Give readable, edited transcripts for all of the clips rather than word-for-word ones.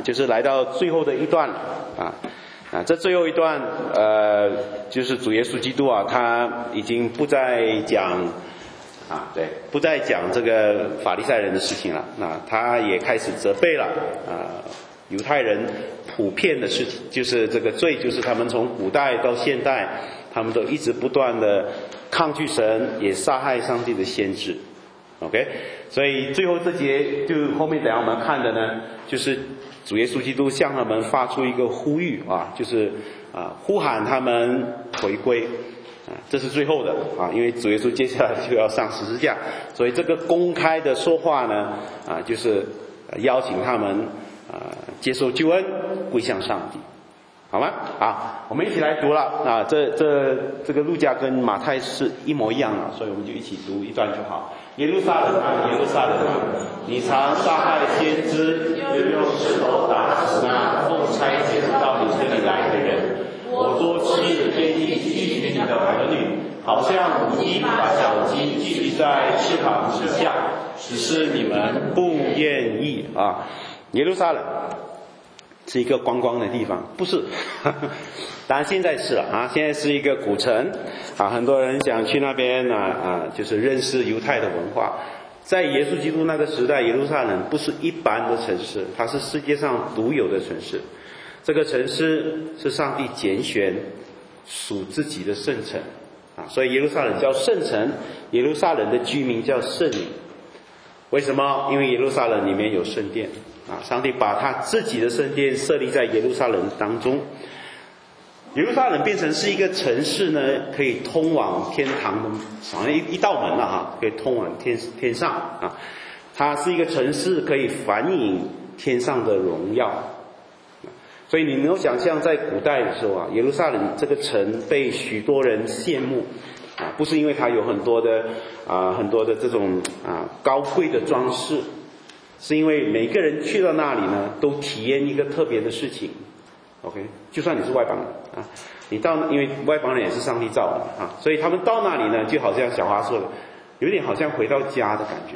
就是来到最后的一段这最后一段就是主耶稣基督他已经不再讲不再讲这个法利赛人的事情了，他也开始责备了犹太人普遍的事情，就是这个罪，就是他们从古代到现代，他们都一直不断的抗拒神，也杀害上帝的先知。OK， 所以最后这节就后面等一下我们看的呢，就是主耶稣基督向他们发出一个呼吁就是呼喊他们回归。这是最后的因为主耶稣接下来就要上十字架，所以这个公开的说话呢就是邀请他们接受救恩，归向上帝，好吗？我们一起来读了这个路加跟马太是一模一样的，所以我们就一起读一段就好。耶路撒冷耶路撒冷你常杀害先知，又用石头打死那奉差遣到你这里来的人。我多次建议拒绝你的儿女，好像母鸡把小鸡聚集在翅膀底下，只是你们不愿意耶路撒冷是一个观光的地方，不是当然现在是了现在是一个古城很多人想去那边就是认识犹太的文化。在耶稣基督那个时代，耶路撒冷不是一般的城市，它是世界上独有的城市。这个城市是上帝拣选属自己的圣城所以耶路撒冷叫圣城，耶路撒冷的居民叫圣民。为什么？因为耶路撒冷里面有圣殿上帝把他自己的圣殿设立在耶路撒冷当中。耶路撒冷变成是一个城市呢，可以通往天堂的，好像一道门可以通往天上它是一个城市，可以反映天上的荣耀。所以你能够想象在古代的时候耶路撒冷这个城被许多人羡慕不是因为它有很多的这种高贵的装饰，是因为每个人去到那里呢，都体验一个特别的事情。OK， 就算你是外邦人你到，因为外邦人也是上帝造的所以他们到那里呢，就好像小花说的，有点好像回到家的感觉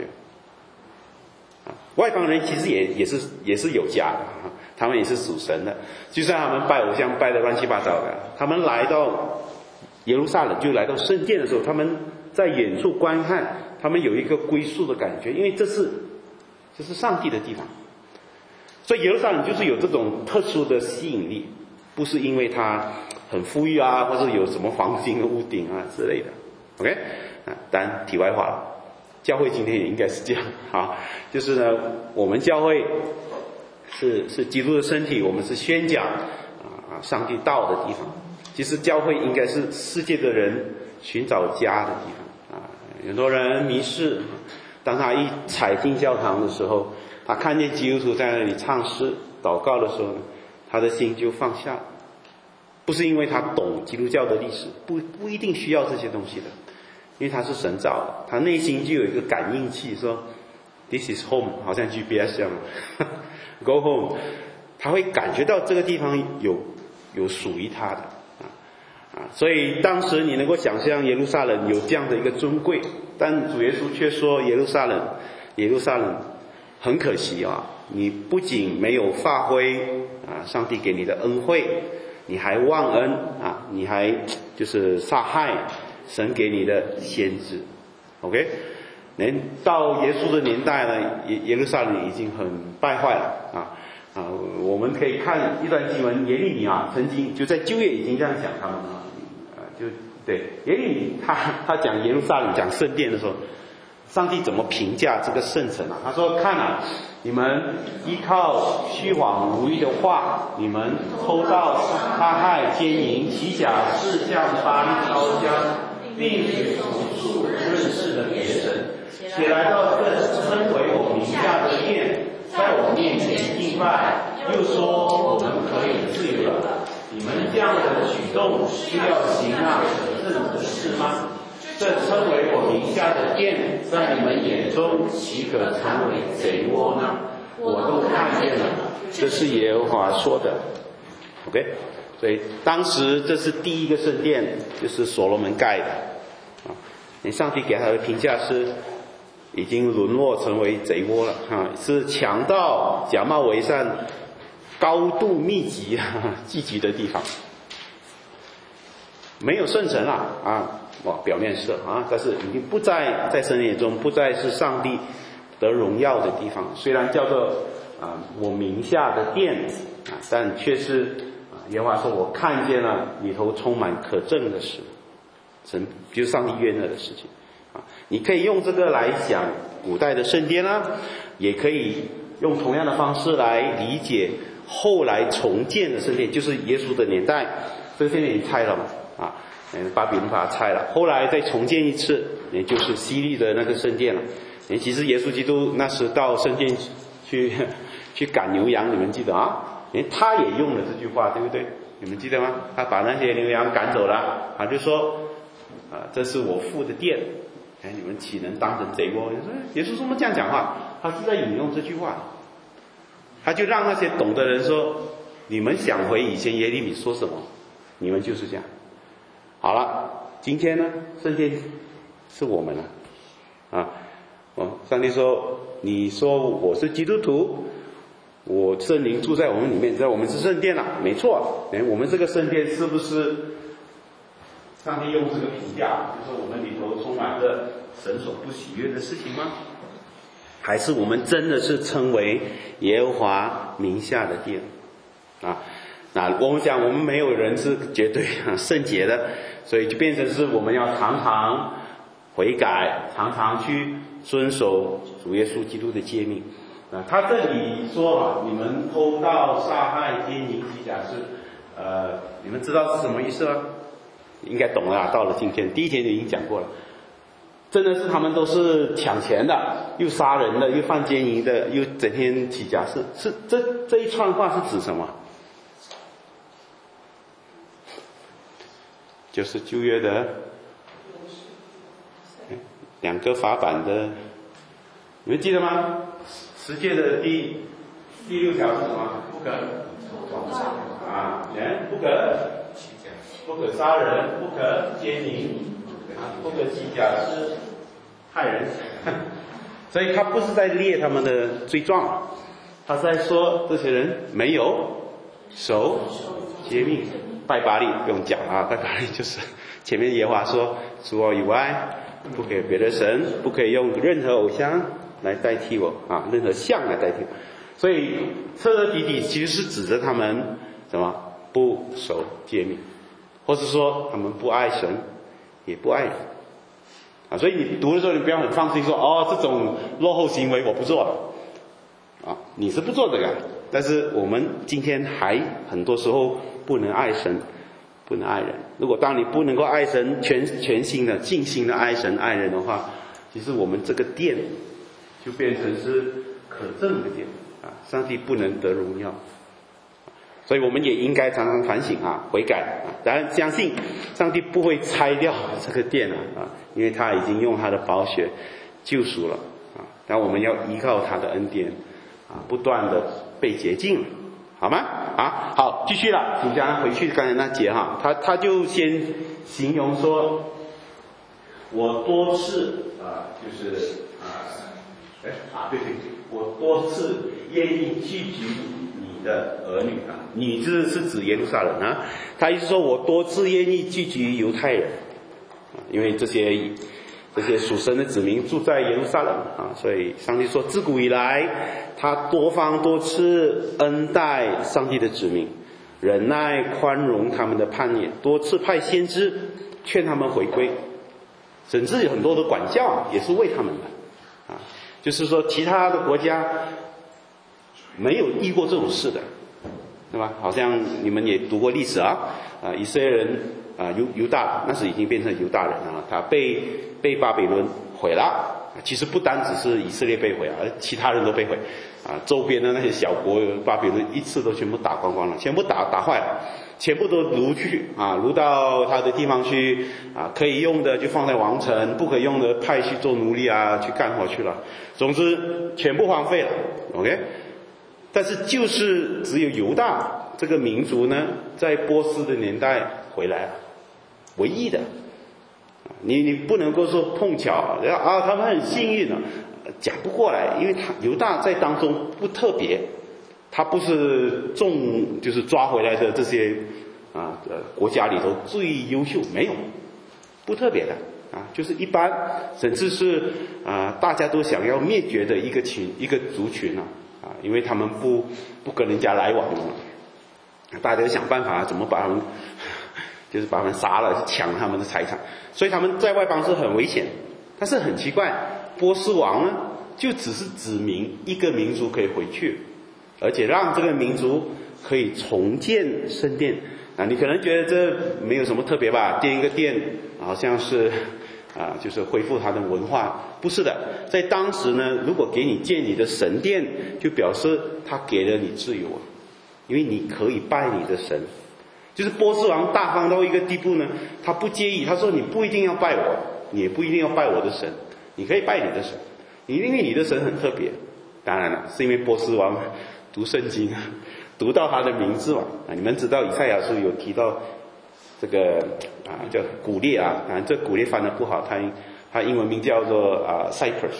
外邦人其实也是有家的他们也是属神的，就算他们拜偶像拜得乱七八糟的，他们来到耶路撒冷，就来到圣殿的时候，他们在远处观看，他们有一个归宿的感觉，因为这是上帝的地方。所以耶路撒冷就是有这种特殊的吸引力，不是因为它很富裕或者有什么黄金的屋顶之类的。OK， 当然题外话了，教会今天也应该是这样就是呢，我们教会是基督的身体，我们是宣讲上帝道的地方。其实教会应该是世界的人寻找家的地方很多人迷失，当他一踩进教堂的时候，他看见基督徒在那里唱诗祷告的时候呢，他的心就放下了。不是因为他懂基督教的历史，不一定需要这些东西的，因为他是神造的，他内心就有一个感应器，说 This is home， 好像 GPS 一样Go home， 他会感觉到这个地方有属于他的所以当时你能够想象耶路撒冷有这样的一个尊贵，但主耶稣却说耶路撒冷很可惜你不仅没有发挥上帝给你的恩惠，你还忘恩你还就是杀害神给你的先知。 OK， 到耶稣的年代呢，耶路撒冷已经很败坏了我们可以看一段经文，耶利米曾经就在旧约已经这样讲他们就对耶利米他讲耶路撒冷讲圣殿的时候，上帝怎么评价这个圣城他说看你们依靠虚谎无益的话，你们偷盗杀害奸淫欺假是向巴力烧香，并与无数认识的别神，且来到这称为我名下的殿，在我面前敬拜，又说我们可以自由了。你们这样的举动是要行神圣的事吗？这称为我名下的殿，在你们眼中岂可成为贼窝呢？我都看见了，这是耶和华说的。 OK， 所以当时这是第一个圣殿，就是所罗门盖的上帝给他的评价是已经沦落成为贼窝了是强盗假冒为善高度密集聚集的地方。没有圣神表面是但是已经不在圣殿中，不再是上帝得荣耀的地方。虽然叫做我名下的殿但却是耶和华说我看见了里头充满可憎的事，神就是上帝悦纳的事情你可以用这个来想古代的圣殿也可以用同样的方式来理解后来重建的圣殿，就是耶稣的年代，这个圣殿已经拆了嘛巴比伦把它拆了，后来再重建一次，也就是西律的那个圣殿了。其实耶稣基督那时到圣殿去赶牛羊，你们记得他也用了这句话，对不对？你们记得吗？他把那些牛羊赶走了，他就说这是我父的殿，你们岂能当成贼窝？耶稣怎么这样讲话？他是在引用这句话，他就让那些懂的人说，你们想回以前耶利米说什么，你们就是这样。好了，今天呢，圣殿是我们了上帝说，你说我是基督徒，我圣灵住在我们里面，在我们是圣殿了，没错。我们这个圣殿是不是上帝用这个评价，就是我们里头充满着神所不喜悦的事情吗？还是我们真的是称为耶和华名下的殿那我们讲，我们没有人是绝对圣洁的，所以就变成是我们要常常悔改，常常去遵守主耶稣基督的诫命他这里说你们偷盗、杀害、奸淫、欺假是你们知道是什么意思吗？应该懂了到了今天，第一天就已经讲过了。真的是他们都是抢钱的，又杀人的，又犯奸淫的，又整天起假誓，是这一串话是指什么？就是旧约的2个法版的，你们记得吗？10诫的第6条是什么？不可不可杀人，不可奸淫不可起假誓害人所以他不是在列他们的罪状，他是在说这些人没有守诫命。拜巴力不用讲拜巴力就是前面耶和华说除我以外不给别的神，不可以用任何偶像来代替我任何像来代替我。所以彻彻底底其实是指着他们什么不守诫命，或是说他们不爱神也不爱人所以你读的时候你不要很放心说这种落后行为我不做了你是不做这个，但是我们今天还很多时候不能爱神，不能爱人。如果当你不能够爱神，全心的尽心的爱神爱人的话，其实我们这个殿就变成是可憎的殿上帝不能得荣耀。所以我们也应该常常反省悔改当然相信上帝不会拆掉这个殿因为他已经用他的宝血救赎了但我们要依靠他的恩典不断的被洁净了，好吗？好，继续了，请大家回去刚才那节他就先形容说，我多次就是对，我多次愿意拒绝你的儿女你是指耶路撒冷他意思说我多次愿意拒绝犹太人因为这些属神的子民住在耶路撒冷所以上帝说自古以来他多方多次恩待上帝的子民，忍耐宽容他们的叛逆，多次派先知劝他们回归，甚至有很多的管教也是为他们的就是说其他的国家没有遇过这种事的，对吧？好像你们也读过历史以色列人犹大那时已经变成犹大人了他被巴比伦毁了其实不单只是以色列被毁其他人都被毁周边的那些小国巴比伦一次都全部打光光了，全部打坏了，全部都掳去掳到他的地方去可以用的就放在王城，不可以用的派去做奴隶去干活去了，总之全部荒废了 OK。 但是就是只有犹大这个民族呢在波斯的年代回来了，唯一的你不能够说碰巧他们很幸运讲不过来，因为犹大在当中不特别， 他不是就是抓回来的这些国家里头最优秀，没有，不特别的就是一般，甚至是大家都想要灭绝的一个族群因为他们不跟人家来往了，大家想办法怎么把他们就是把他们杀了，抢他们的财产，所以他们在外邦是很危险。但是很奇怪，波斯王呢就只是指明一个民族可以回去，而且让这个民族可以重建圣殿。你可能觉得这没有什么特别吧，建一个殿好像是就是恢复他的文化，不是的。在当时呢，如果给你建你的神殿，就表示他给了你自由因为你可以拜你的神。就是波斯王大方到一个地步呢，他不介意，他说你不一定要拜我，你也不一定要拜我的神，你可以拜你的神，因为你的神很特别。当然了，是因为波斯王读圣经读到他的名字嘛。你们知道以赛亚书有提到这个叫古列这古列翻得不好，他英文名叫做Cyrus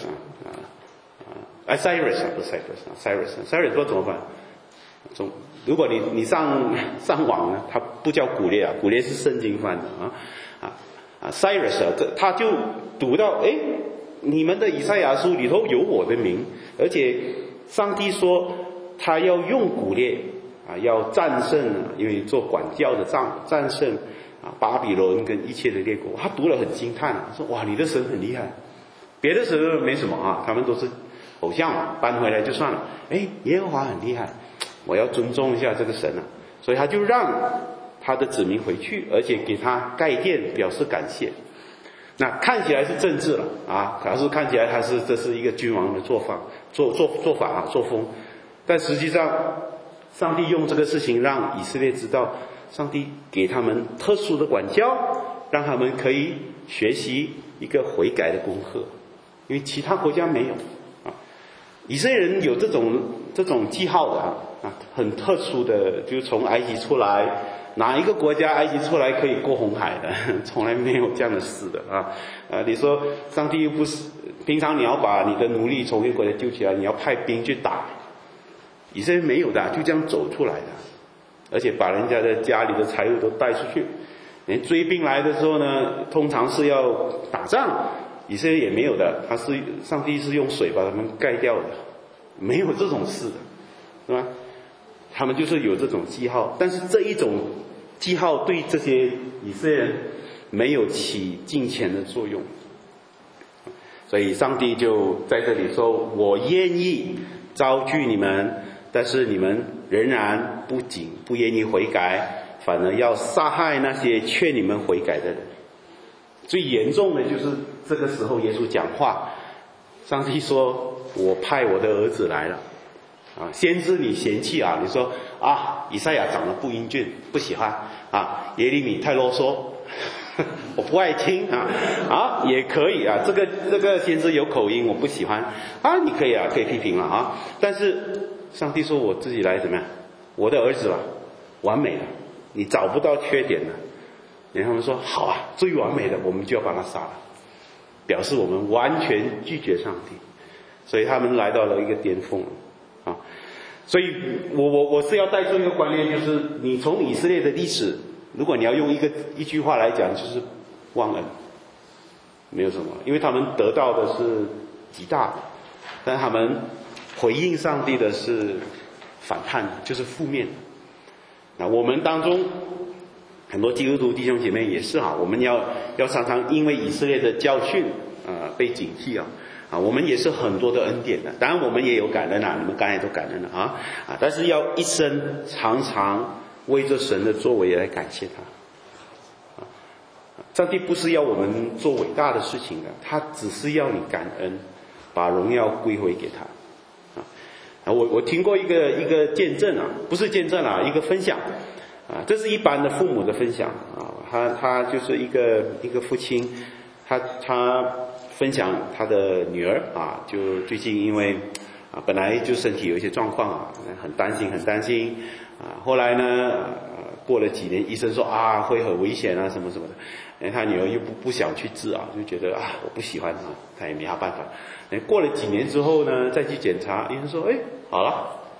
Cyrus 不是 Cyrus 不知道怎么翻。如果你上网呢，它不叫古列古列是圣经翻的Cyrus 他就读到你们的以赛亚书里头有我的名，而且上帝说他要用古列要战胜因为做管教的战胜巴比伦跟一切的列国。他读了很惊叹说哇，你的神很厉害，别的神没什么他们都是偶像搬回来就算了，耶和华很厉害，我要尊重一下这个神所以他就让他的子民回去，而且给他盖殿表示感谢。那看起来是政治了可是看起来这是一个君王的做法作风，但实际上上帝用这个事情让以色列知道，上帝给他们特殊的管教，让他们可以学习一个悔改的功课，因为其他国家没有以色列人有这种记号的很特殊的，就是从埃及出来，哪一个国家埃及出来可以过红海的？从来没有这样的事的你说上帝又不是平常你要把你的奴隶从一个国家救起来，你要派兵去打，以色列没有的，就这样走出来的，而且把人家的家里的财物都带出去。连追兵来的时候呢，通常是要打仗，以色列也没有的，上帝是用水把他们盖掉的，没有这种事的，是吧？他们就是有这种记号，但是这一种记号对这些以色列人没有起敬虔的作用，所以上帝就在这里说，我愿意招聚你们，但是你们仍然不仅不愿意悔改，反而要杀害那些劝你们悔改的人。最严重的就是这个时候耶稣讲话，上帝说我派我的儿子来了先知你嫌弃你说以赛亚长得不英俊，不喜欢耶利米太啰嗦我不爱听也可以这个先知有口音我不喜欢你可以批评了但是上帝说我自己来怎么样，我的儿子完美了，你找不到缺点了。然后他们说好最完美的我们就要把他杀了，表示我们完全拒绝上帝，所以他们来到了一个巅峰所以我是要带出一个观念，就是你从以色列的历史，如果你要用一句话来讲，就是忘恩，没有什么，因为他们得到的是极大的，但他们回应上帝的是反叛的，就是负面的。那我们当中很多基督徒弟兄姐妹也是我们要常常因为以色列的教训被警惕我们也是很多的恩典的，当然我们也有感恩你们刚才都感恩了但是要一生常常为着神的作为来感谢他上帝不是要我们做伟大的事情的，他只是要你感恩，把荣耀归回给他我听过一个见证不是见证一个分享这是一般的父母的分享他就是一个父亲，他分享他的女儿就最近因为本来就身体有一些状况很担心后来呢过了几年医生说会很危险什么什么的，他女儿又不想去治就觉得我不喜欢他也没啥办法。过了几年之后呢再去检查，医生说好了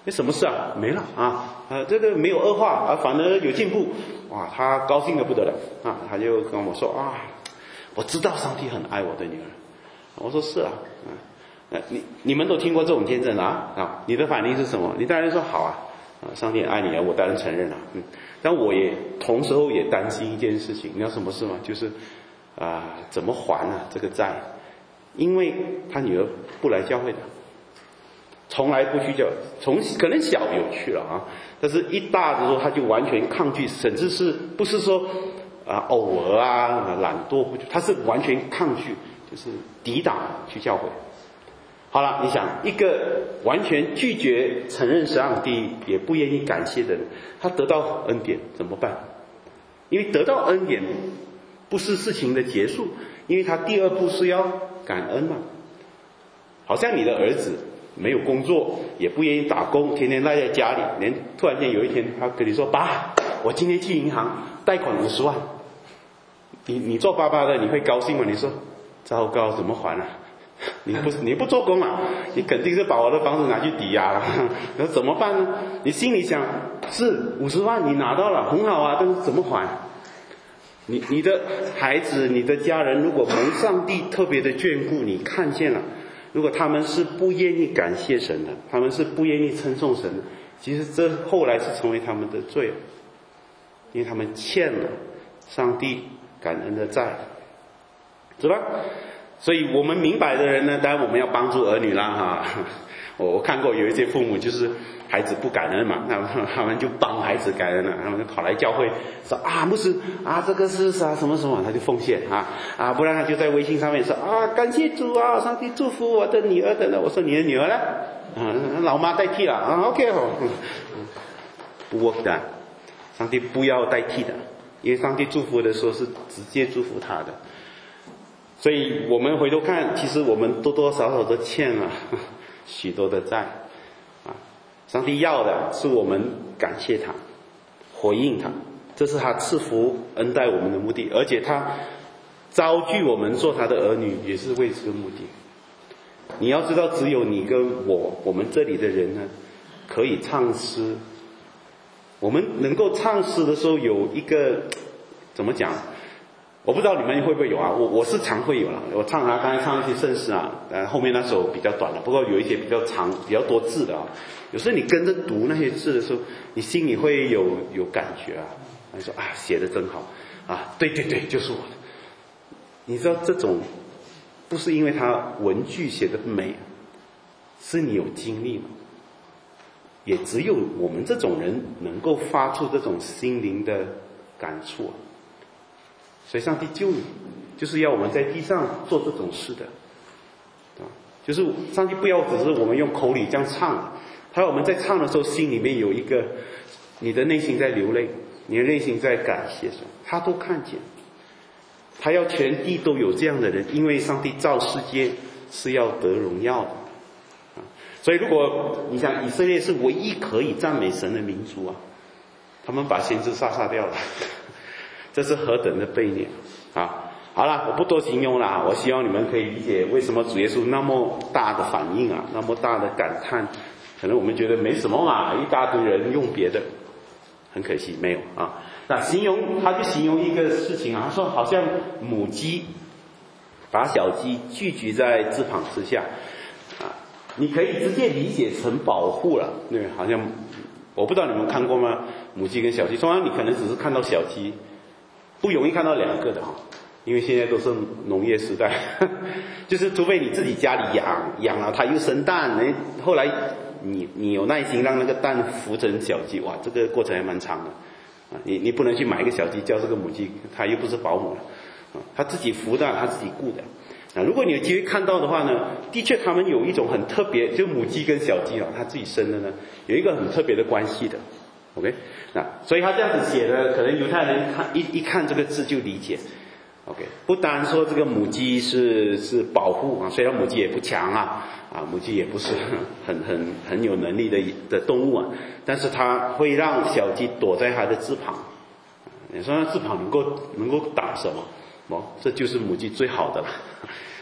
什么事啊？没了这个没有恶化反而有进步。哇，他高兴得不得了他就跟我说我知道上帝很爱我的女儿。我说是你们都听过这种见证你的反应是什么？你当然说好上帝爱你我当然承认了。但我也同时候也担心一件事情，你知道什么事吗？就是怎么还这个债？因为他女儿不来教会的，从来不去教，可能小有去了但是一大的时候他就完全抗拒，甚至是不是说偶尔懒惰不去，他是完全抗拒，就是抵挡去教会。好了，你想一个完全拒绝承认上帝也不愿意感谢的人，他得到恩典怎么办？因为得到恩典不是事情的结束，因为他第二步是要感恩嘛。好像你的儿子没有工作，也不愿意打工，天天赖在家里，突然间有一天他跟你说，爸，我今天去银行贷款50万。你做爸爸的你会高兴吗？你说糟糕，怎么还你不做工你肯定是把我的房子拿去抵押了。那怎么办呢？你心里想，是50万你拿到了很好但是怎么还？你的孩子你的家人如果蒙上帝特别的眷顾，你看见了，如果他们是不愿意感谢神的，他们是不愿意称颂神的，其实这后来是成为他们的罪，因为他们欠了上帝感恩的债，是吧？所以我们明白的人呢，当然我们要帮助儿女啦我看过有一些父母就是孩子不感恩嘛，他们就帮孩子感恩了，他们就跑来教会说牧师这个是什么什么，他就奉献不然他就在微信上面说感谢主上帝祝福我的女儿的呢。我说你的女儿呢？老妈代替了OK 不 work 的，上帝不要代替的，因为上帝祝福的时候是直接祝福他的。所以我们回头看，其实我们多多少少都欠了许多的债上帝要的是我们感谢他，回应他，这是他赐福恩待我们的目的，而且他招聚我们做他的儿女也是为这个目的。你要知道，只有你跟我们这里的人呢可以唱诗。我们能够唱诗的时候有一个怎么讲，我不知道你们会不会有我是常会有我唱刚才唱一些圣诗后面那首比较短了，不过有一些比较长比较多字的有时候你跟着读那些字的时候，你心里会有感觉你说写得真好对对对，就是我的。你知道这种不是因为他文句写得美，是你有经历吗？也只有我们这种人能够发出这种心灵的感触所以上帝救你，就是要我们在地上做这种事的就是上帝不要只是我们用口里这样唱，他要我们在唱的时候心里面有一个你的内心在流泪，你的内心在感谢神，他都看见。他要全地都有这样的人，因为上帝造世界是要得荣耀的所以如果你想以色列是唯一可以赞美神的民族他们把先知杀掉了这是何等的悖逆好了，我不多形容了我希望你们可以理解为什么主耶稣那么大的反应那么大的感叹。可能我们觉得没什么一大堆人用别的，很可惜没有那他就形容一个事情他说好像母鸡把小鸡聚集在翅膀之下你可以直接理解成保护了，对，好像我不知道你们看过吗？母鸡跟小鸡，通常你可能只是看到小鸡，不容易看到两个的因为现在都是农业时代就是除非你自己家里养了它又生蛋，后来你有耐心让那个蛋孵成小鸡，哇，这个过程还蛮长的你不能去买一个小鸡叫这个母鸡，它又不是保姆了它自己孵的，它自己顾的如果你有机会看到的话呢，的确他们有一种很特别，就母鸡跟小鸡它自己生的呢有一个很特别的关系的 OK 所以他这样子写的，可能犹太人一看这个字就理解 OK 不单说这个母鸡是保护虽然母鸡也不强母鸡也不是很有能力的动物但是它会让小鸡躲在它的翅膀你说那翅膀能够挡什么这就是母鸡最好的了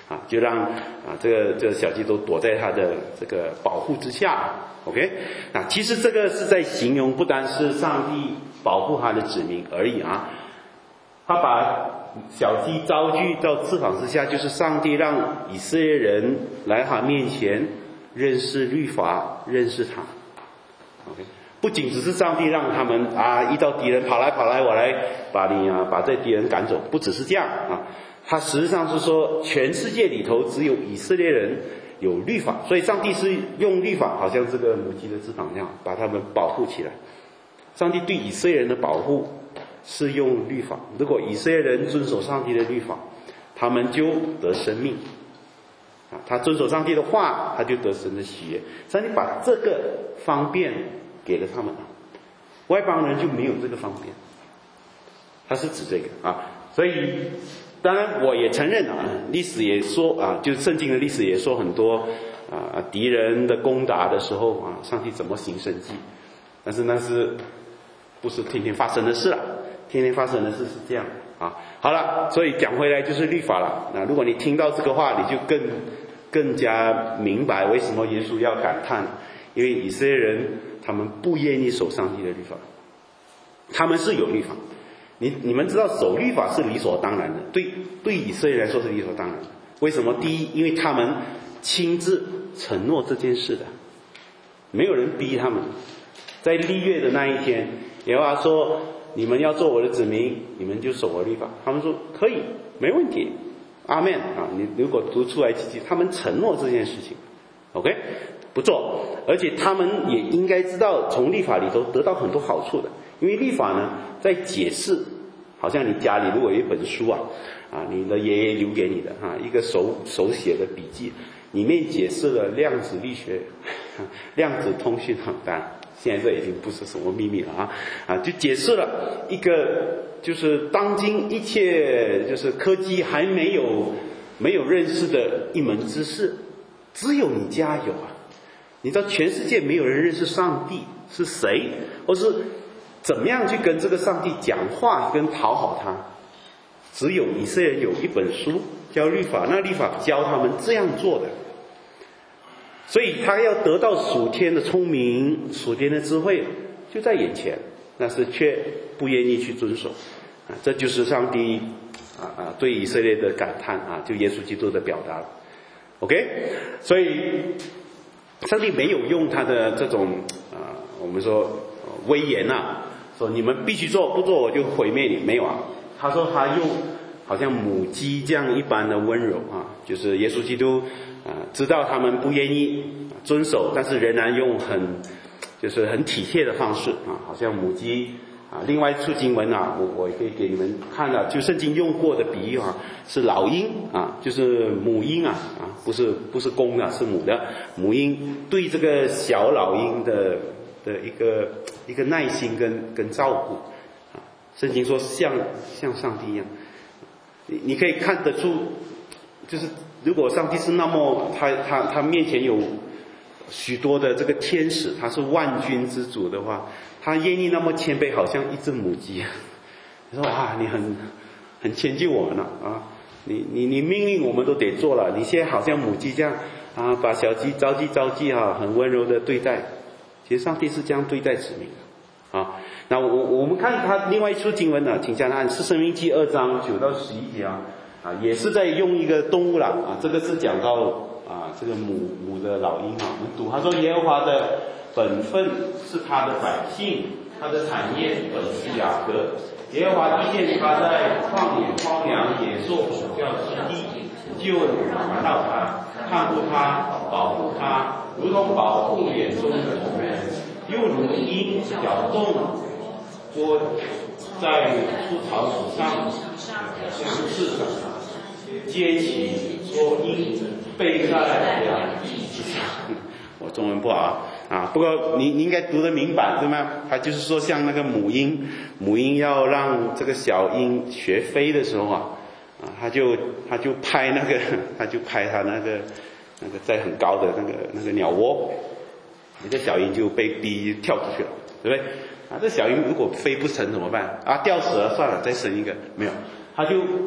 就让这个小鸡都躲在他的这个保护之下。OK， 其实这个是在形容不单是上帝保护他的子民而已他把小鸡招聚到翅膀之下，就是上帝让以色列人来他面前认识律法，认识他。OK， 不仅只是上帝让他们遇到敌人跑来，我来把你把这敌人赶走，不只是这样他实际上是说全世界里头只有以色列人有律法，所以上帝是用律法，好像这个母鸡的翅膀一样，把他们保护起来。上帝对以色列人的保护是用律法，如果以色列人遵守上帝的律法，他们就得生命他遵守上帝的话，他就得神的喜悦。上帝把这个方便给了他们外邦人就没有这个方便，他是指这个所以当然我也承认历史也说就圣经的历史也说很多敌人的攻打的时候上帝怎么行神迹，但是那是不是天天发生的事天天发生的事是这样好了，所以讲回来就是律法了。那如果你听到这个话，你就更加明白为什么耶稣要感叹，因为以色列人他们不愿意守上帝的律法，他们是有律法。你们知道守律法是理所当然的，对以色列来说是理所当然的。为什么？第一，因为他们亲自承诺这件事的，没有人逼他们。在立约的那一天，耶和华说你们要做我的子民，你们就守我律法。他们说可以，没问题，阿们你如果读出来几句，他们承诺这件事情 OK 不做，而且他们也应该知道从律法里头得到很多好处的。因为律法呢在解释，好像你家里如果有一本书你的爷爷留给你的一个手写的笔记，里面解释了量子力学量子通讯当然现在这已经不是什么秘密了就解释了一个就是当今一切就是科技还没有认识的一门知识，只有你家有你知道全世界没有人认识上帝是谁，或是怎么样去跟这个上帝讲话跟讨好他，只有以色列人有一本书叫律法，那律法教他们这样做的。所以他要得到属天的聪明，属天的智慧就在眼前，但是却不愿意去遵守这就是上帝对以色列的感叹就耶稣基督的表达了 OK。 所以上帝没有用他的这种我们说威严说你们必须做，不做我就毁灭你，没有他说他用好像母鸡这样一般的温柔就是耶稣基督知道他们不愿意遵守，但是仍然用很体贴的方式好像母鸡另外一处经文我也可以给你们看了，就圣经用过的比喻是老鹰就是母鹰不是公的，是母的。母鹰对这个小老鹰的一个耐心跟照顾圣经说像上帝一样。你可以看得出，就是如果上帝是那么他面前有许多的这个天使，他是万军之主的话，他愿意那么谦卑，好像一只母鸡。你说你很迁就我们你命令我们都得做了，你现在好像母鸡这样把小鸡招集很温柔的对待。其实上帝是这样对待子民的那我们看他另外一处经文请下来是申命记2章9到11节也是在用一个动物了这个是讲到这个母的老鹰我们读他说耶和华的本分是他的百姓，他的产业本是雅各。耶和华遇见他在旷野荒凉野兽所叫之地，就传到他，看顾他，保护他，如同保护眼中的瞳人，又如鹰搅动窝在出巢子上，向翅接起说鹰背在两翼之上。我中文不好不过你应该读得明白对吗？他就是说像那个母鹰要让这个小鹰学飞的时候他就拍他那个在很高的那个鸟窝，你这小鹰就被逼跳出去了，对不对这小鹰如果飞不成怎么办掉死了算了，再生一个没有，他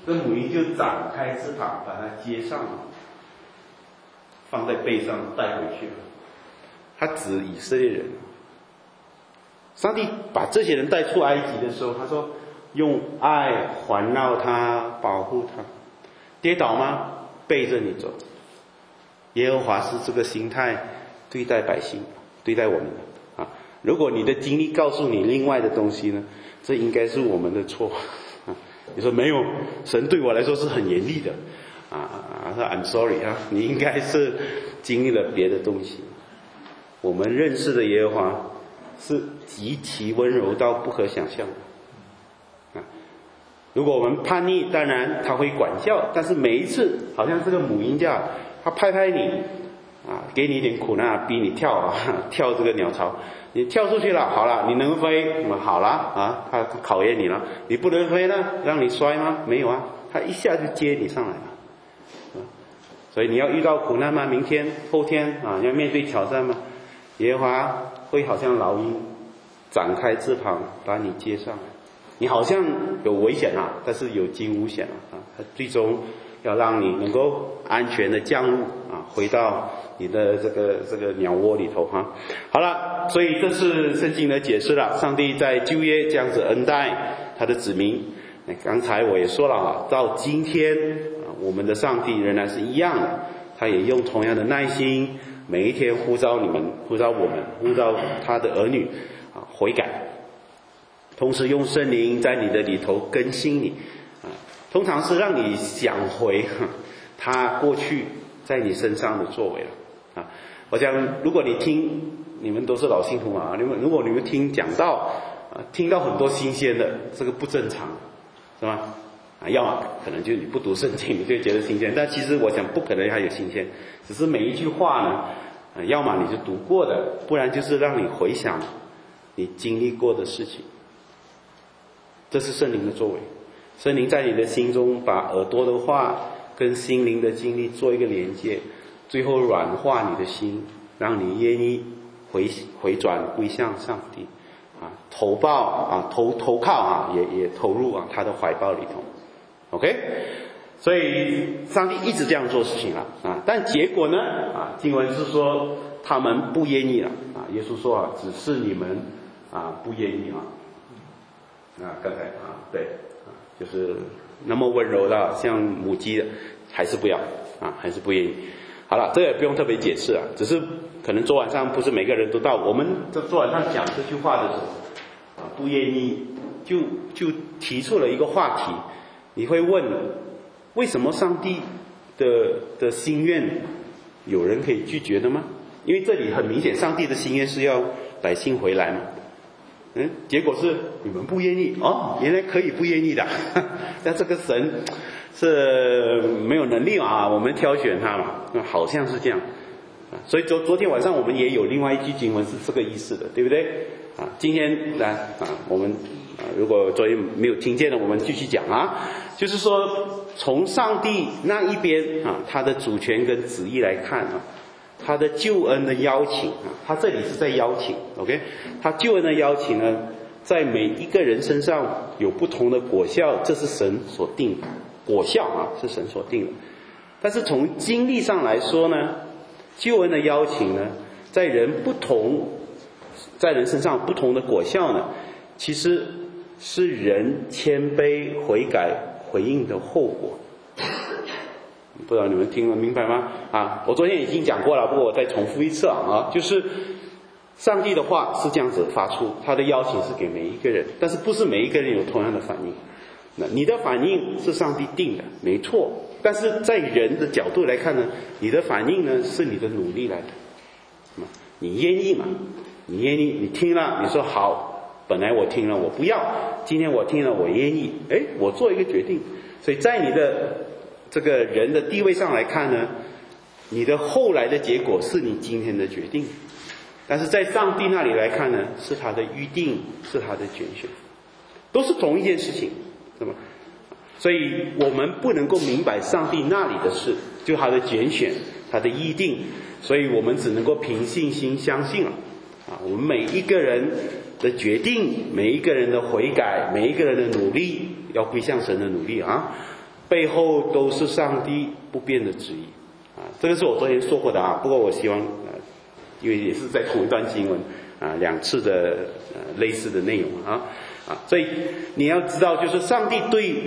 这母鹰就展开翅膀，把它接上了，放在背上带回去了。他指以色列人。上帝把这些人带出埃及的时候，他说用爱环绕他，保护他。跌倒吗？背着你走。耶和华是这个心态对待百姓，对待我们的啊。如果你的经历告诉你另外的东西呢，这应该是我们的错啊。你说没有，神对我来说是很严厉的啊。说 I'm sorry 啊，你应该是经历了别的东西。我们认识的耶和华是极其温柔到不可想象的啊。如果我们叛逆，当然他会管教，但是每一次好像这个母鹰这样，他拍拍你啊，给你一点苦难，逼你跳啊，跳这个鸟巢，你跳出去了，好了，你能飞，好了啊，他考验你了。你不能飞呢，让你摔吗？没有啊，他一下就接你上来了。所以你要遇到苦难吗？明天、后天啊，要面对挑战吗？耶和华会好像老鹰展开翅膀把你接上来。你好像有危险啊，但是有惊无险啊，他最终要让你能够安全的降落啊，回到你的这个鸟窝里头哈。好了，所以这是圣经的解释了。上帝在旧约这样子恩待他的子民。刚才我也说了啊，到今天我们的上帝仍然是一样的，他也用同样的耐心，每一天呼召你们，呼召我们，呼召他的儿女啊悔改。同时用圣灵在你的里头更新你啊，通常是让你想回他过去在你身上的作为了啊。我想如果你们都是老信徒嘛，如果你们听讲道啊，听到很多新鲜的，这个不正常是吗？啊，要么可能就是你不读圣经，你就觉得新鲜，但其实我想不可能还有新鲜，只是每一句话呢，要么你是读过的，不然就是让你回想你经历过的事情。这是圣灵的作为，圣灵在你的心中把耳朵的话跟心灵的经历做一个连接，最后软化你的心，让你愿意回转归向上帝啊，投靠啊，也投入啊他的怀抱里头。OK， 所以上帝一直这样做事情了啊，但结果呢啊，经文是说他们不愿意了啊，耶稣说啊，只是你们啊不愿意啊。刚才对就是那么温柔的像母鸡的，还是不要还是不愿意。好了，这也不用特别解释了，只是可能昨晚上不是每个人都到，我们昨晚上讲这句话的时候不愿意就提出了一个话题，你会问为什么上帝的心愿有人可以拒绝的吗？因为这里很明显上帝的心愿是要百姓回来嘛。结果是你们不愿意哦，原来可以不愿意的，但这个神是没有能力嘛，我们挑选他嘛，好像是这样。所以昨天晚上我们也有另外一句经文是这个意思的，对不对？今天来我们如果昨天没有听见的，我们继续讲就是说从上帝那一边他的主权跟旨意来看他的救恩的邀请他这里是在邀请 OK， 他救恩的邀请呢，在每一个人身上有不同的果效，这是神所定的果效是神所定的。但是从经历上来说呢，救恩的邀请呢，在人身上不同的果效呢，其实是人谦卑悔改回应的后果。不知道你们听了明白吗？我昨天已经讲过了，不过我再重复一次就是上帝的话是这样子发出，他的邀请是给每一个人，但是不是每一个人有同样的反应。那你的反应是上帝定的，没错，但是在人的角度来看呢，你的反应呢是你的努力来的。你愿意嘛？你愿意，你听了，你说好，本来我听了我不要，今天我听了我愿意，我做一个决定。所以在你的这个人的地位上来看呢，你的后来的结果是你今天的决定，但是在上帝那里来看呢，是他的预定，是他的拣选，都是同一件事情，是吗？所以我们不能够明白上帝那里的事，就他的拣选，他的预定，所以我们只能够凭信心相信了我们每一个人的决定，每一个人的悔改，每一个人的努力，要归向神的努力背后都是上帝不变的旨意这个是我昨天说过的不过我希望因为也是在同一段经文2次的类似的内容所以你要知道，就是上帝对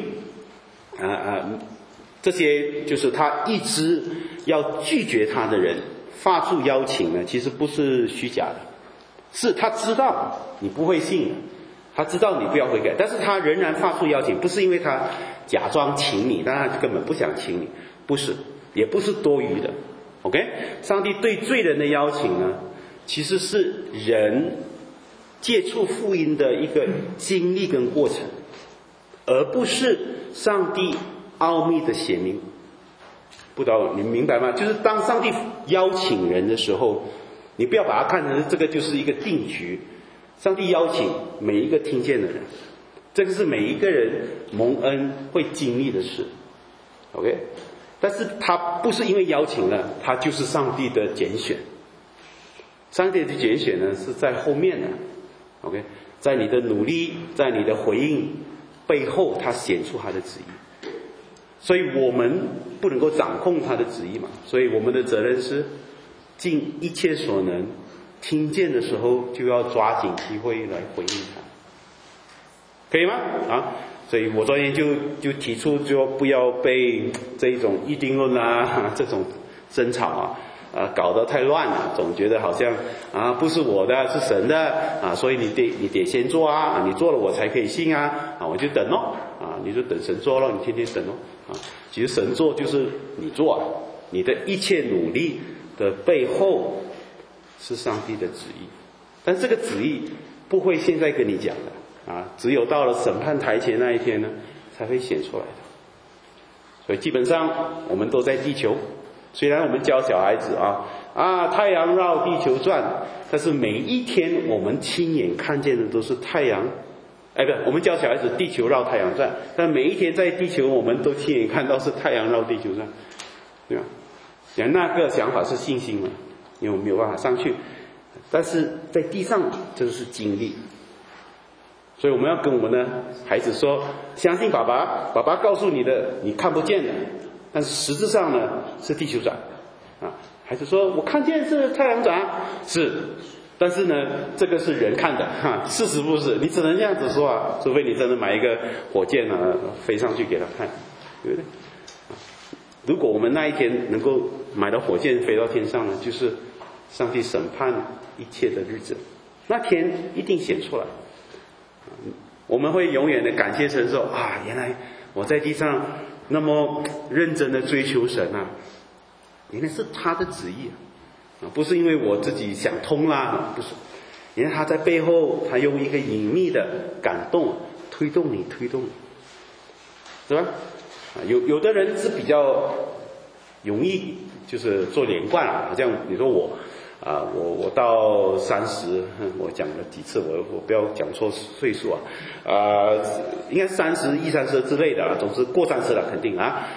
这些就是他一直要拒绝他的人发出邀请呢，其实不是虚假的，是他知道你不会信的，他知道你不要悔改，但是他仍然发出邀请，不是因为他假装请你，但他根本不想请你，不是，也不是多余的。OK， 上帝对罪人的邀请呢，其实是人接触福音的一个经历跟过程，而不是上帝奥秘的显明。不知道你明白吗？就是当上帝邀请人的时候，你不要把它看成这个就是一个定局，上帝邀请每一个听见的人，这个是每一个人蒙恩会经历的事 OK， 但是他不是因为邀请了他就是上帝的拣选，上帝的拣选呢是在后面的 OK， 在你的努力，在你的回应背后他显出他的旨意，所以我们不能够掌控他的旨意嘛，所以我们的责任是尽一切所能，听见的时候就要抓紧机会来回应他，可以吗？所以我昨天就提出，就不要被这一种议定论这种争吵搞得太乱了，总觉得好像不是我的，是神的所以你得先做你做了我才可以信我就等你就等神做了，你天天等其实神做就是你做你的一切努力的背后是上帝的旨意，但这个旨意不会现在跟你讲的只有到了审判台前那一天呢才会显出来的。所以基本上我们都在地球，虽然我们教小孩子太阳绕地球转，但是每一天我们亲眼看见的都是太阳我们教小孩子地球绕太阳转，但每一天在地球我们都亲眼看到是太阳绕地球转，对吧？那个想法是信心嘛，因为我们没有办法上去，但是在地上这是经历。所以我们要跟我们的孩子说，相信爸爸，爸爸告诉你的你看不见的，但是实质上呢是地球转孩子说我看见是太阳转，是，但是呢这个是人看的事实不是，你只能这样子说除非你真的买一个火箭飞上去给他看，对不对？如果我们那一天能够买到火箭飞到天上呢，就是上帝审判一切的日子，那天一定显出来，我们会永远的感谢神说原来我在地上那么认真的追求神原来是他的旨意不是因为我自己想通啦不是，原来他在背后他用一个隐秘的感动推动你，是吧？有的人是比较容易就是做连贯好像你说我到30，我讲了几次，我不要讲错岁数应该是31、32之类的总之过30了肯定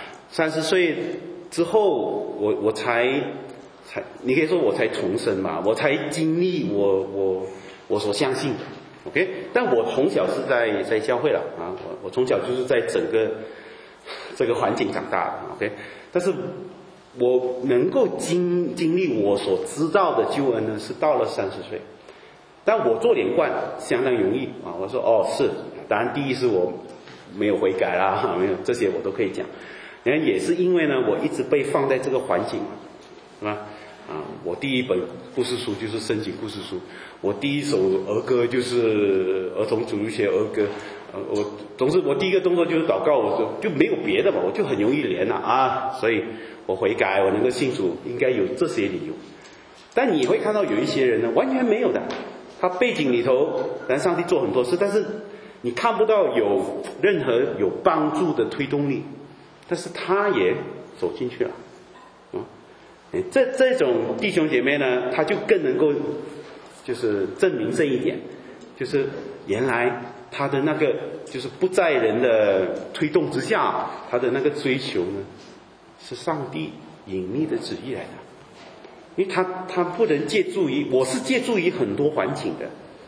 30岁之后我才你可以说我才重生嘛，我才经历我所相信的 OK， 但我从小是在教会了我从小就是在整个这个环境长大的 OK， 但是我能够经历我所知道的救恩呢是到了30岁，但我做连贯相当容易我说是，当然第一是我没有悔改啦没有，这些我都可以讲，也是因为呢我一直被放在这个环境是吧我第一本故事书就是圣经故事书，我第一首儿歌就是儿童主日学儿歌总之我第一个动作就是祷告，我就没有别的嘛，我就很容易连所以我悔改，我能够信主应该有这些理由。但你会看到有一些人呢完全没有的，他背景里头但上帝做很多事，但是你看不到有任何有帮助的推动力，但是他也走进去了这种弟兄姐妹呢他就更能够就是证明这一点，就是原来他的那个就是不在人的推动之下，他的那个追求呢是上帝隐秘的旨意来的，因为他不能借助于，我是借助于很多环境的，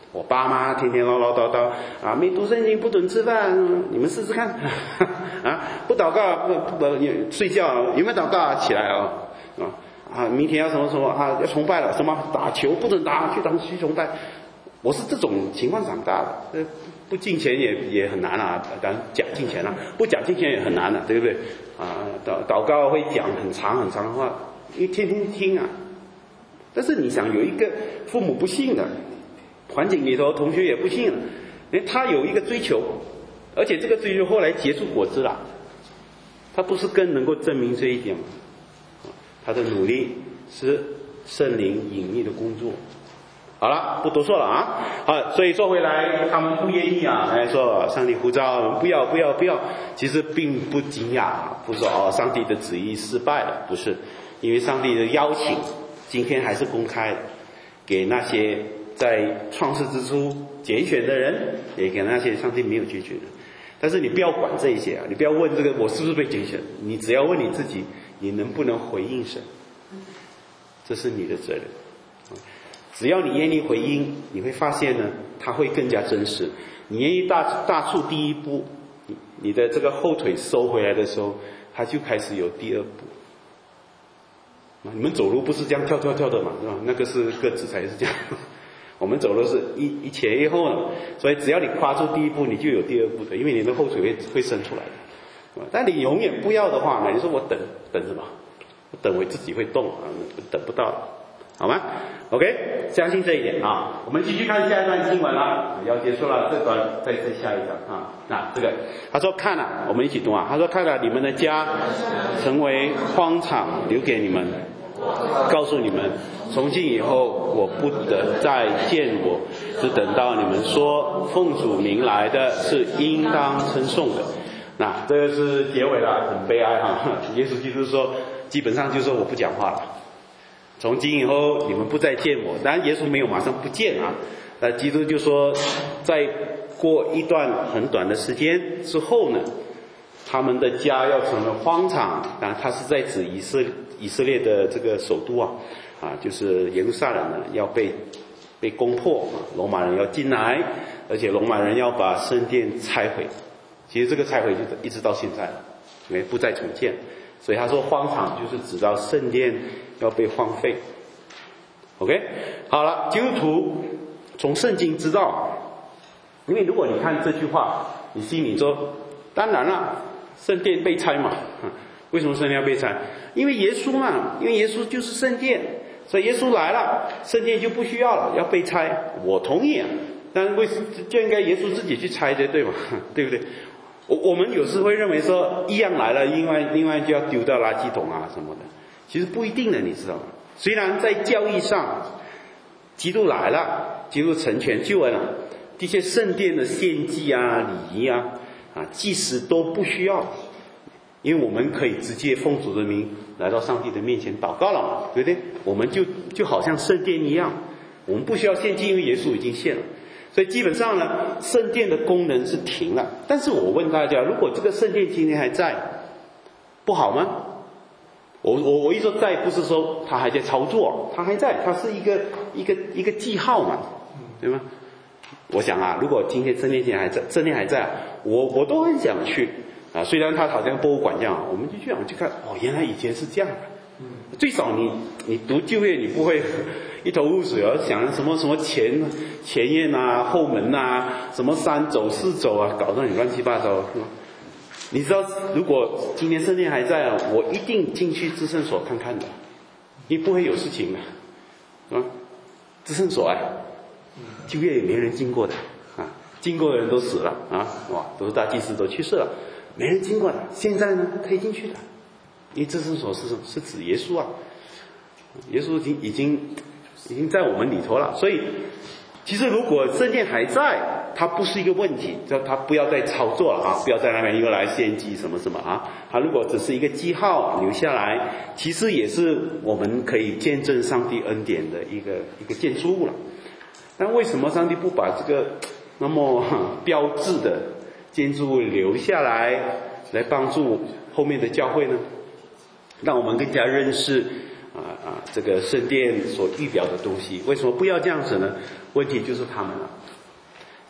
我爸妈天天唠唠叨叨啊，没读圣经不准吃饭，你们试试看啊，不祷告不睡觉，有没有祷告起来啊，明天要什么什么啊，要崇拜了，什么打球不准打，去崇拜。我是这种情况长大的，不敬钱也很难啊，当然讲敬钱啊，不讲敬钱也很难啊，对不对啊？祷告会讲很长很长的话，因为天天听啊。但是你想有一个父母不信的环境里头，同学也不信了，他有一个追求，而且这个追求后来结出果子了，他不是更能够证明这一点吗？他的努力是圣灵隐秘的工作。好了，不多说了啊。好，所以说回来，他们不愿意啊，说上帝呼召不要，其实并不惊讶，不是说上帝的旨意失败了，不是，因为上帝的邀请今天还是公开的，给那些在创世之初拣选的人，也给那些上帝没有拣选的。但是你不要管这一些啊，你不要问这个我是不是被拣选，你只要问你自己，你能不能回应神，这是你的责任。只要你愿意回应，你会发现呢，它会更加真实。你愿意大出第一步，你的这个后腿收回来的时候，它就开始有第二步。你们走路不是这样跳的嘛，是吧？那个是个子才是这样。我们走路是一前一后的，所以只要你跨出第一步，你就有第二步的，因为你的后腿会伸出来的。但你永远不要的话呢，你说我等什么？我等我自己会动啊，等不到。好吗 ？OK， 相信这一点啊。我们继续看下一段经文了，要结束了，这段再下一章啊。那这个他说看了，我们一起读啊。他说看了，你们的家成为荒场，留给你们，告诉你们，从今以后我不得再见我，只等到你们说奉主名来的是应当称颂的。那这个是结尾了，很悲哀哈。耶稣基督说，基本上就说我不讲话了。从今以后你们不再见我，当然耶稣没有马上不见啊，基督就说在过一段很短的时间之后呢，他们的家要成为荒场，当然他是在指以色列的这个首都就是耶路撒冷呢要被攻破罗马人要进来，而且罗马人要把圣殿拆毁，其实这个拆毁就一直到现在了，因为不再重建，所以他说荒场就是指到圣殿要被荒废。 OK， 好了，基督徒从圣经知道，因为如果你看这句话，你心里说当然了，圣殿被拆嘛，为什么圣殿要被拆？因为耶稣嘛，因为耶稣就是圣殿，所以耶稣来了，圣殿就不需要了，要被拆。我同意啊，但就应该耶稣自己去拆的，对吗？对不对？我们有时会认为说一样来了，另外就要丢到垃圾桶啊什么的，其实不一定的，你知道吗？虽然在教义上，基督来了，基督成全救恩了，这些圣殿的献祭啊、礼仪啊、祭司都不需要，因为我们可以直接奉主的名来到上帝的面前祷告了嘛，对不对？我们就好像圣殿一样，我们不需要献祭，因为耶稣已经献了。所以基本上呢，圣殿的功能是停了。但是我问大家，如果这个圣殿今天还在，不好吗？我一说在，不是说它还在操作，它还在，它是一个记号嘛，对吗？我想啊，如果今天圣殿还在，我都很想去啊。虽然它好像博物馆这样，我们就去想去看，原来以前是这样的。最少你读旧约，你不会一头雾水想什么前院啊、后门啊、什么3走4走啊，搞得你乱七八糟。你知道，如果今天圣殿还在我一定进去至圣所看看的，因为不会有事情的，至圣所旧约也没人经过的经过的人都死了都是大祭司都去世了，没人经过的。现在呢，可以进去的，因为至圣所是指耶稣耶稣已经在我们里头了，所以其实如果圣殿还在，它不是一个问题，就它不要再操作了不要在那边又来献祭什么什么它如果只是一个记号留下来，其实也是我们可以见证上帝恩典的一个建筑物了。但为什么上帝不把这个那么标志的建筑物留下来帮助后面的教会呢？让我们更加认识这个圣殿所预表的东西。为什么不要这样子呢？问题就是他们了。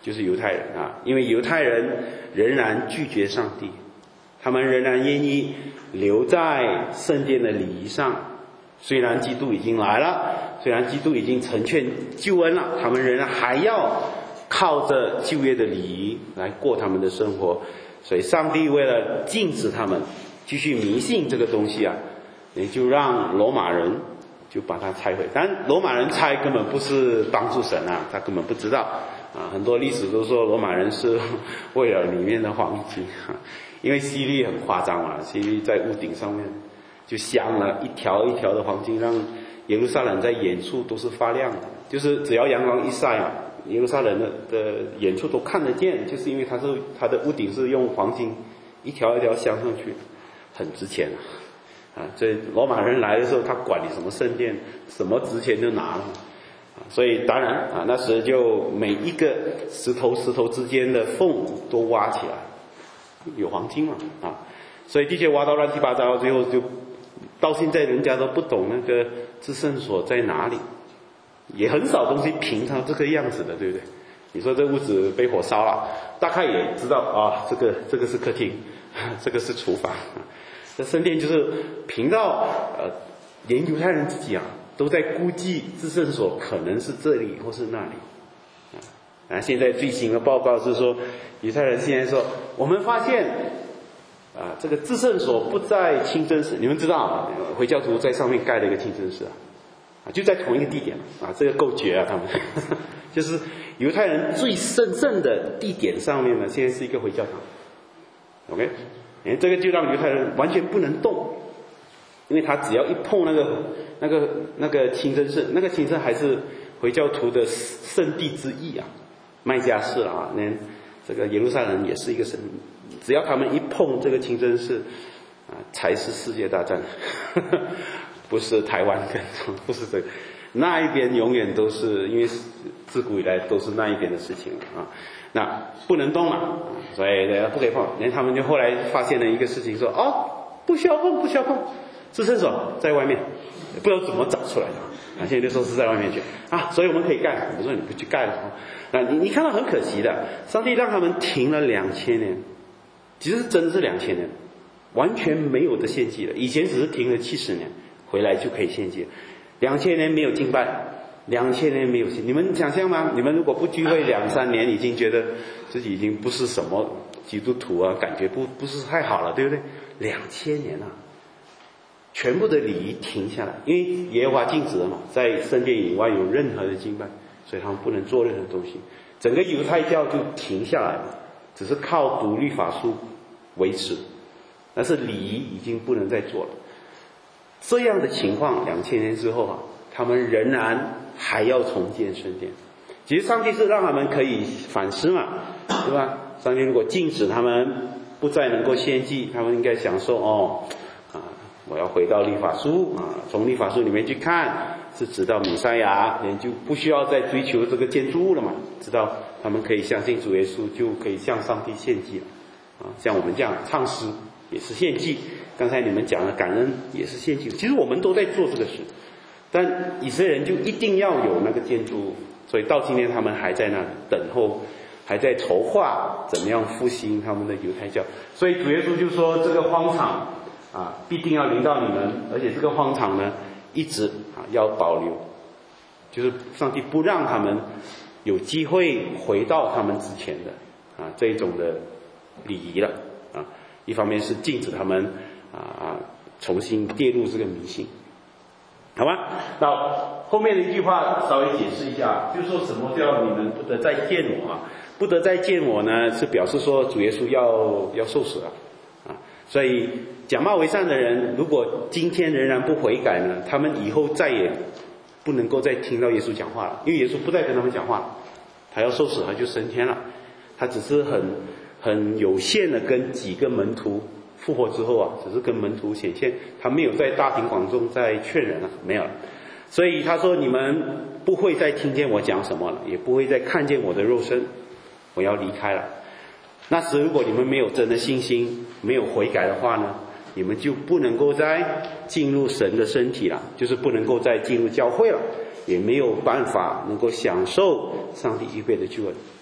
就是犹太人啊，因为犹太人仍然拒绝上帝，他们仍然愿意留在圣殿的礼仪上。虽然基督已经来了，虽然基督已经成全救恩了，他们仍然还要靠着旧约的礼仪来过他们的生活。所以上帝为了禁止他们继续迷信这个东西啊，也就让罗马人就把它拆毁。但罗马人拆根本不是帮助神啊，他根本不知道啊。很多历史都说罗马人是为了里面的黄金啊，因为希律很夸张嘛，希律在屋顶上面就镶了一条一条的黄金，让耶路撒冷在远处都是发亮的，就是只要阳光一晒啊，耶路撒冷的远处都看得见，就是因为它的屋顶是用黄金一条一条镶上去，很值钱啊！所以罗马人来的时候，他管你什么圣殿，什么值钱就拿了啊！所以当然啊，那时就每一个石头之间的缝都挖起来，有黄金嘛啊！所以的确挖到乱七八糟，最后就到现在人家都不懂那个至圣所在哪里。也很少东西平常这个样子的，对不对？你说这屋子被火烧了，大概也知道啊，这个是客厅，这个是厨房。这圣殿就是平到连犹太人自己啊都在估计至圣所可能是这里或是那里。现在最新的报告是说，犹太人现在说，我们发现这个至圣所不在清真寺，你们知道回教徒在上面盖了一个清真寺啊。就在同一个地点啊，这个够绝啊！他们就是犹太人最神圣的地点上面呢，现在是一个回教堂。OK， 这个就让犹太人完全不能动，因为他只要一碰那个清真寺，那个清真还是回教徒的圣地之一啊，麦加寺啊，连这个耶路撒冷也是一个圣，只要他们一碰这个清真寺啊，才是世界大战。不是台湾跟不是这个，那一边永远都是，因为自古以来都是那一边的事情啊。那不能动了，所以不可以碰。连他们就后来发现了一个事情，说不需要碰，至圣所在外面，不知道怎么找出来的现在就说是在外面去所以我们可以盖。我说你不去盖了你看到很可惜的，上帝让他们停了2000年，其实真的是2000年，完全没有的献祭了。以前只是停了70年。回来就可以献祭，2000年没有敬拜，2000年没有献，你们想象吗？你们如果不聚会2-3年，已经觉得自己已经不是什么基督徒啊，感觉不是太好了，对不对？2000年啊，全部的礼仪停下来，因为耶和华禁止了嘛，在圣殿以外有任何的敬拜，所以他们不能做任何东西，整个犹太教就停下来了，只是靠读律法书维持，但是礼仪已经不能再做了。这样的情况2000年之后他们仍然还要重建圣殿。其实上帝是让他们可以反思嘛，对吧？上帝如果禁止他们不再能够献祭，他们应该想说我要回到律法书从律法书里面去看，是直到弥赛亚，人就不需要再追求这个建筑物了嘛，知道他们可以相信主耶稣，就可以向上帝献祭了像我们这样唱诗也是献祭，刚才你们讲的感恩也是献祭，其实我们都在做这个事，但以色列人就一定要有那个建筑物，所以到今天他们还在那里等候，还在筹划怎么样复兴他们的犹太教。所以主耶稣就说这个荒场必定要临到你们，而且这个荒场呢一直要保留，就是上帝不让他们有机会回到他们之前的这一种的礼仪了一方面是禁止他们重新跌入这个迷信，好吗？到后面的一句话稍微解释一下，就是说什么叫你们不得再见我不得再见我呢，是表示说主耶稣要受死了所以假冒为善的人如果今天仍然不悔改呢，他们以后再也不能够再听到耶稣讲话了，因为耶稣不再跟他们讲话了，他要受死，他就升天了，他只是很有限的跟几个门徒复活之后只是跟门徒显现，他没有在大庭广众在劝人没有了。所以他说你们不会再听见我讲什么了，也不会再看见我的肉身，我要离开了。那时如果你们没有真的信心，没有悔改的话呢，你们就不能够再进入神的身体了，就是不能够再进入教会了，也没有办法能够享受上帝预备的救恩。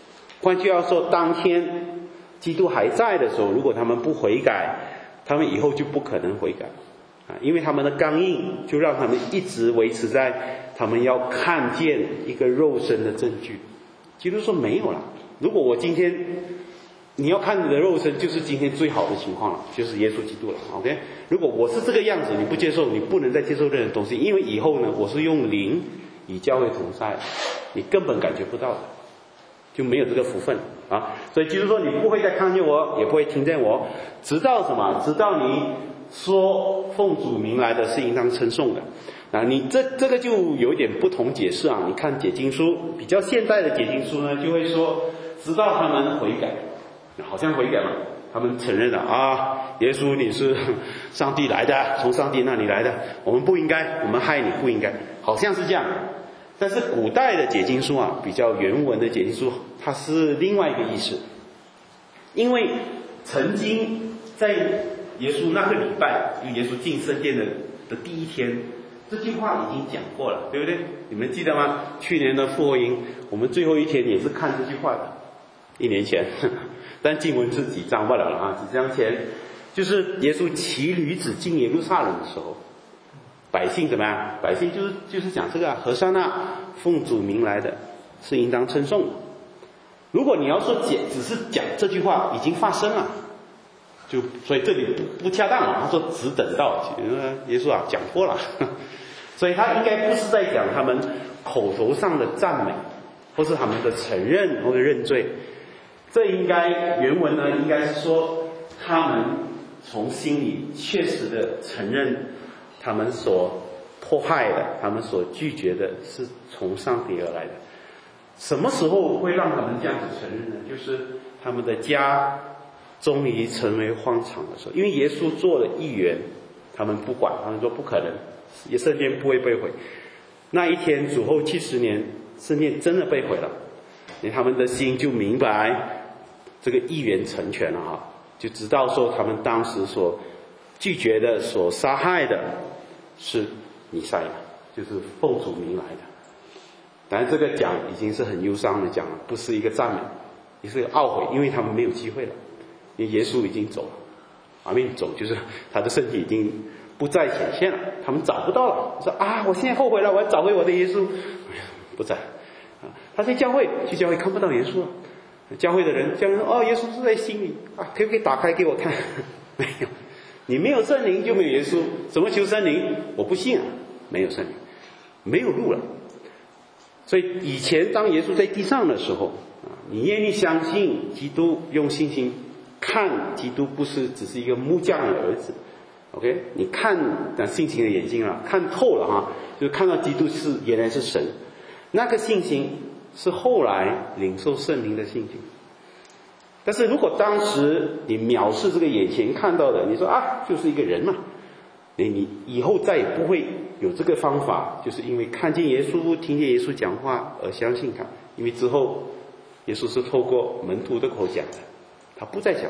换句话说，当天基督还在的时候，如果他们不悔改，他们以后就不可能悔改因为他们的刚硬就让他们一直维持在他们要看见一个肉身的证据。基督说没有了，如果我今天你要看你的肉身，就是今天最好的情况了，就是耶稣基督了 OK。 如果我是这个样子，你不接受，你不能再接受任何东西，因为以后呢，我是用灵与教会同在，你根本感觉不到的，就没有这个福分所以基督说你不会再看见我，也不会听见我，直到什么？直到你说奉主名来的是应当称颂的你这个就有一点不同解释你看解经书，比较现代的解经书呢，就会说直到他们悔改，好像悔改嘛，他们承认了耶稣你是上帝来的，从上帝那里来的，我们不应该，我们害你不应该，好像是这样。但是古代的解经书比较原文的解经书，它是另外一个意思。因为曾经在耶稣那个礼拜，就耶稣进圣殿的第一天，这句话已经讲过了，对不对？你们记得吗？去年的复活营，我们最后一天也是看这句话的，1年前但经文是几章罢了几章前，就是耶稣骑驴子进耶路撒冷的时候，百姓怎么样？百姓就是讲这个和散那，奉主名来的是应当称颂的。如果你要说只是讲这句话已经发生了，所以这里不恰当他说只等到耶稣讲过了所以他应该不是在讲他们口头上的赞美，或是他们的承认或者认罪。这应该原文呢，应该是说他们从心里确实的承认他们所迫害的，他们所拒绝的是从上帝而来的。什么时候会让他们这样子承认呢？就是他们的家终于成为荒场的时候。因为耶稣做了议员，他们不管，他们说不可能，圣殿不会被毁。那一天主后70年，圣殿真的被毁了，他们的心就明白这个议员成全了就知道说他们当时所拒绝的、所杀害的是弥赛亚，就是奉主名来的。当然这个讲已经是很忧伤的讲了，不是一个赞美，也是一个懊悔，因为他们没有机会了，因为耶稣已经走了，阿们，走就是他的身体已经不再显现了，他们找不到了，说我现在后悔了，我要找回我的耶稣，不在他去教会看不到耶稣了。教会的人说耶稣是在心里可不可以打开给我看没有，你没有圣灵就没有耶稣，怎么求圣灵？我不信没有圣灵，没有路了。所以以前当耶稣在地上的时候你愿意相信基督，用信心看基督不是只是一个木匠的儿子 OK， 你看信心的眼睛看透了就是看到基督是原来是神，那个信心是后来领受圣灵的信心。但是如果当时你藐视这个眼前看到的，你说就是一个人嘛，你以后再也不会有这个方法，就是因为看见耶稣，听见耶稣讲话而相信他。因为之后耶稣是透过门徒的口讲的，他不再讲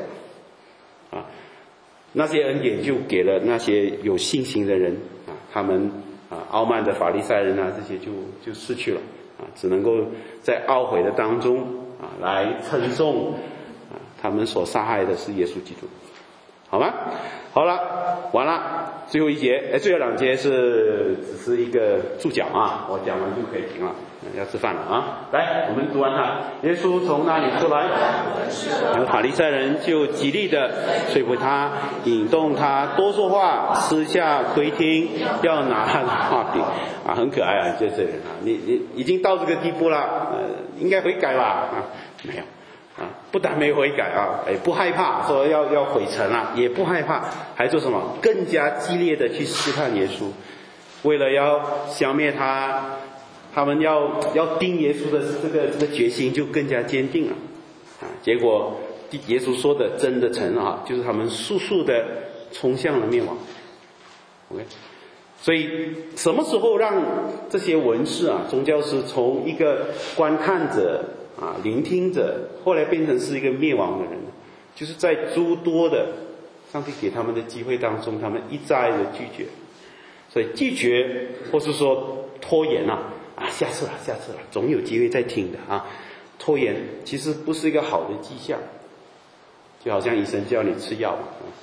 那些恩典就给了那些有信心的人他们傲慢的法利赛人这些就失去了只能够在懊悔的当中来称颂他们所杀害的是耶稣基督，好吗？好了，完了，最后一节，最后2节只是一个注脚我讲完就可以停了，要吃饭了来，我们读完它。耶稣从那里出来，有法利赛人就极力的说服他，引动他多说话，私下窥听，要拿他的话柄很可爱这些人你已经到这个地步了应该悔改吧没有不但没悔改也不害怕说要毁城也不害怕，还做什么？更加激烈的去试探耶稣，为了要消灭他，他们要钉耶稣的这个决心就更加坚定了结果耶稣说的真的成就是他们速速的冲向了灭亡 OK。 所以什么时候让这些文士宗教师从一个观看者聆听者后来变成是一个灭亡的人，就是在诸多的上帝给他们的机会当中，他们一再的拒绝。所以拒绝或是说拖延下次了总有机会再听的拖延其实不是一个好的迹象，就好像医生叫你吃药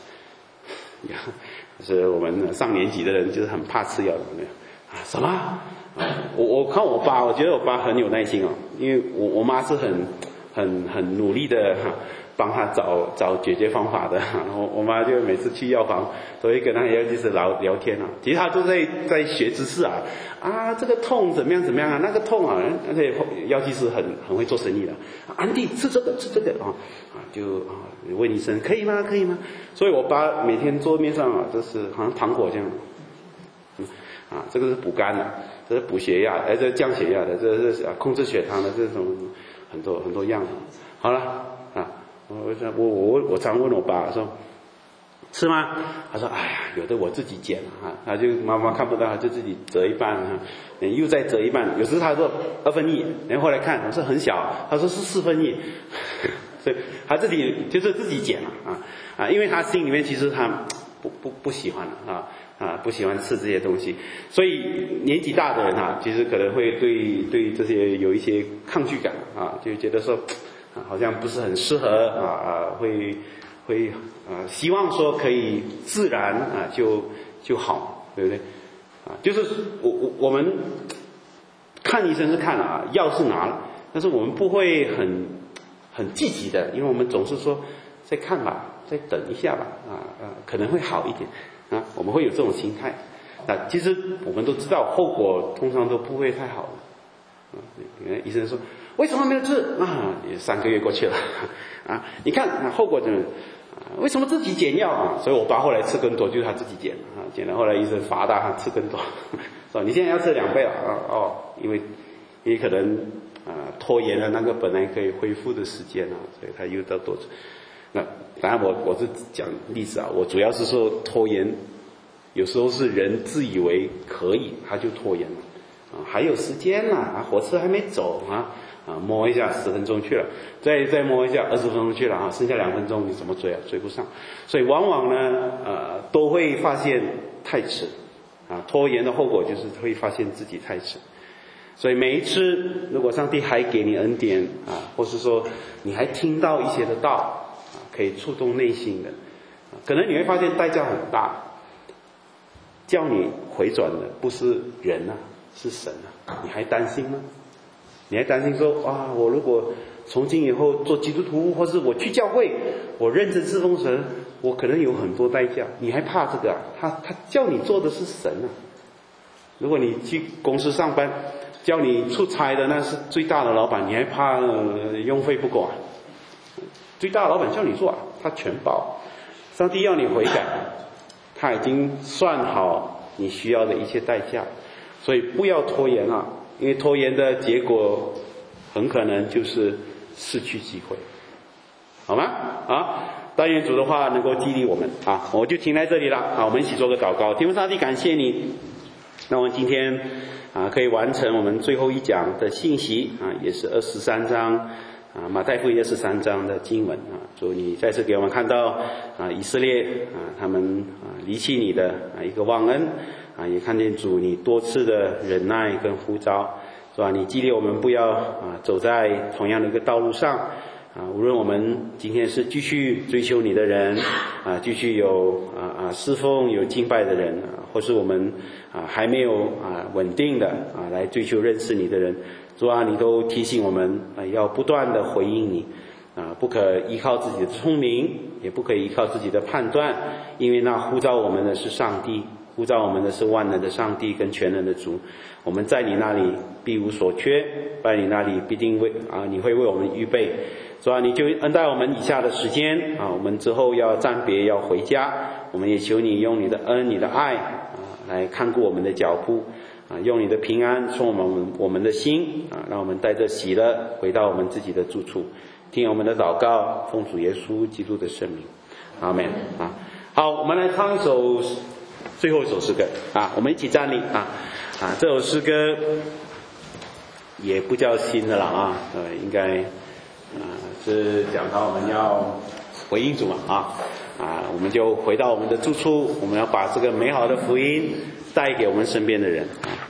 就是我们上年纪的人就是很怕吃药的什么？我看我爸，我觉得我爸很有耐心因为我妈是很努力的帮他找解决方法的。我妈就每次去药房都会跟那个药剂师聊天其实他都在学知识这个痛怎么样那个痛而且药剂师很会做生意的。安迪吃这个就问医生可以吗？所以我爸每天桌面上就是好像糖果这样。这个是补肝的，这是补血压，这是降血压的，这是控制血糖的，这种很多样。好了我常问我爸说吃吗？他说哎呀有的我自己剪他就妈妈看不到，他就自己折一半又再折一半，有时他说1/2，然后后来看我说很小，他说是1/4，所以他自己就是自己剪因为他心里面其实他不喜欢不喜欢吃这些东西，所以年纪大的人其实可能会对这些有一些抗拒感就觉得说好像不是很适合会希望说可以自然就好，对不对就是我们看医生是看了药是拿了，但是我们不会很积极的，因为我们总是说再看吧，再等一下吧可能会好一点我们会有这种心态其实我们都知道后果通常都不会太好的医生说为什么没有治3个月过去了你看后果怎么为什么自己减药所以我爸后来吃更多，就是他自己减减了，后来医生罚他吃更多说你现在要吃2倍了因为可能拖延了那个本来可以恢复的时间所以他又到多那当然我是讲例子我主要是说拖延有时候是人自以为可以他就拖延了还有时间火车还没走摸一下10分钟去了，再摸一下20分钟去了剩下2分钟你怎么追追不上，所以往往呢都会发现太迟拖延的后果就是会发现自己太迟。所以每一次如果上帝还给你恩典或是说你还听到一些的道可以触动内心的可能你会发现代价很大，叫你回转的不是人是神你还担心吗？你还担心说我如果从今以后做基督徒，或是我去教会我认真侍奉神，我可能有很多代价，你还怕这个他叫你做的是神如果你去公司上班，叫你出差的那是最大的老板，你还怕用费不够最大的老板叫你做他全包。上帝要你悔改，他已经算好你需要的一切代价，所以不要拖延因为拖延的结果很可能就是失去机会，好吗？但愿主的话能够激励我们我就停在这里了我们一起做个祷告。天父上帝感谢你，那我们今天可以完成我们最后一讲的信息也是23章马太福音23章的经文主你再次给我们看到以色列他们离弃你的一个忘恩也看见主你多次的忍耐跟呼召，是吧？你激励我们不要走在同样的一个道路上无论我们今天是继续追求你的人继续有侍奉有敬拜的人或是我们还没有稳定的来追求认识你的人，主你都提醒我们要不断的回应你不可依靠自己的聪明，也不可以依靠自己的判断，因为那呼召我们的是上帝，呼召我们的是万能的上帝跟全能的主，我们在你那里必无所缺，在你那里必定你会为我们预备，主你就恩待我们以下的时间我们之后要暂别要回家，我们也求你用你的恩你的爱来看顾我们的脚步用你的平安充我们的心让我们带着喜乐回到我们自己的住处，听我们的祷告，奉主耶稣基督的圣名，阿们好，我们来唱一首最后一首诗歌我们一起站立这首诗歌也不叫新的了应该是讲到我们要回应主我们就回到我们的住处，我们要把这个美好的福音带给我们身边的人